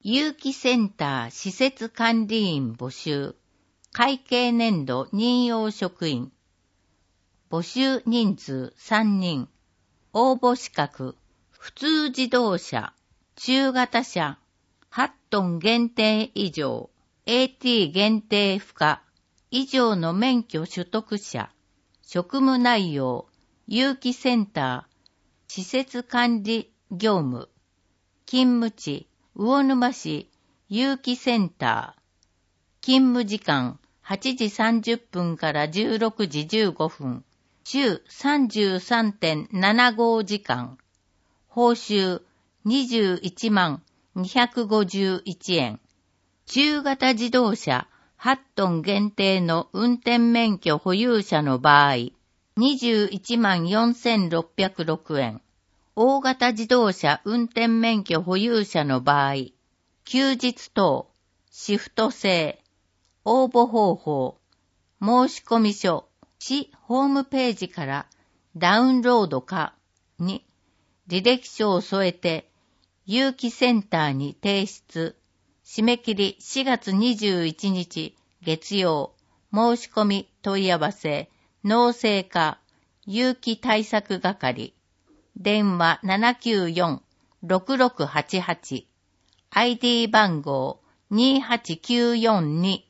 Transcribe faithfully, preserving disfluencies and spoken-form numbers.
有機センター施設管理員募集。会計年度任用職員。募集人数さんにん。応募資格。普通自動車、中型車、はちトン限定以上、エーティー 限定不可以上の免許取得者。職務内容。有機センター、施設管理業務。勤務地、魚沼市有機センター。勤務時間、はちじさんじゅっぷんからじゅうろくじじゅうごふん。週 さんじゅうさんてんななご 時間。報酬にじゅういちまんにひゃくごじゅういちえん。中型自動車はちトン限定の運転免許保有者の場合、にじゅういちまんよんせんろっぴゃくろくえん。大型自動車運転免許保有者の場合、休日等、シフト制、応募方法、申込書、市ホームページからダウンロードかに履歴書を添えて有機センターに提出。締め切りしがつにじゅういちにち月曜。申し込み問い合わせ農政課有機対策係。電話 ななきゅうよん ろくろくはちはち。アイディー 番号にはちきゅうよんに